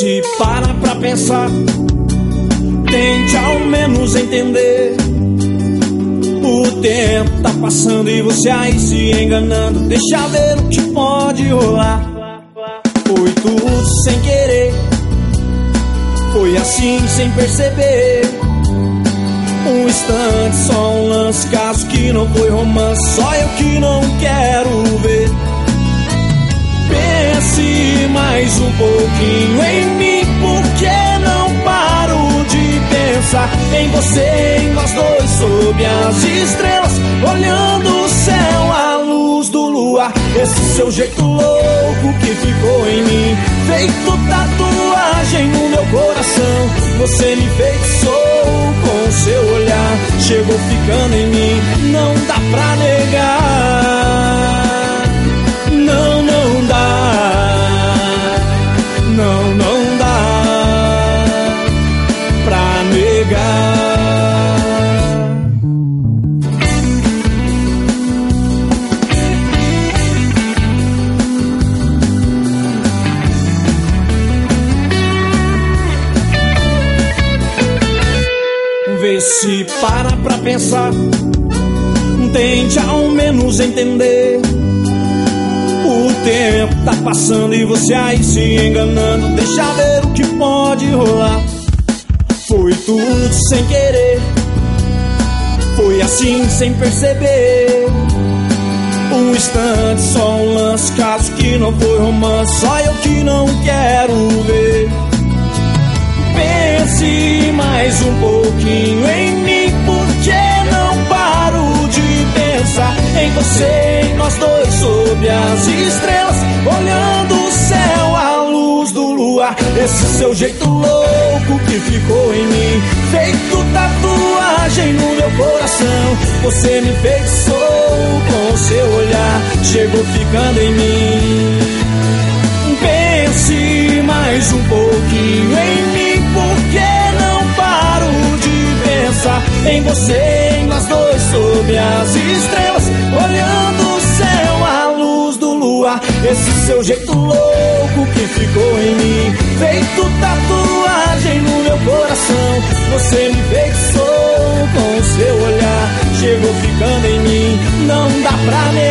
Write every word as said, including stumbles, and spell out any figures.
se para pra pensar, tente ao menos entender. O tempo tá passando e você aí se enganando. Deixa ver o que pode rolar. Foi tudo sem querer, foi assim sem perceber. Um instante, só um lance, caso que não foi romance. Só eu que não quero ver. Pense mais um pouquinho em mim, porque não paro de pensar em você, em nós dois, sob as estrelas, olhando o céu à luz do luar. Esse seu jeito louco que ficou em mim, feito tatuagem no meu coração. Você me enfeitiçou com o seu olhar, chegou ficando em mim, não dá pra negar. Não, não dá. Não, não dá pra negar. Vê se para pra pensar, tente ao menos entender. O tempo tá passando e você aí se enganando. Deixa ver o que pode rolar. Foi tudo sem querer, foi assim sem perceber. Um instante, só um lance, caso que não foi romance. Só eu que não quero ver. Pense mais um pouquinho em mim, porque não paro de pensar em você, em nós dois, sob as estrelas, olhando o céu à luz do luar. Esse seu jeito louco que ficou em mim, feito tatuagem no meu coração. Você me enfeitiçou com o seu olhar, chegou ficando em mim. Pense mais um pouquinho em mim, porque não paro de pensar em você, em nós dois, sob as estrelas, olhando o céu à luz do luar. Esse seu jeito louco que ficou em mim, feito tatuagem no meu coração. Você me enfeitiçou com o seu olhar, chegou ficando em mim, não dá pra negar.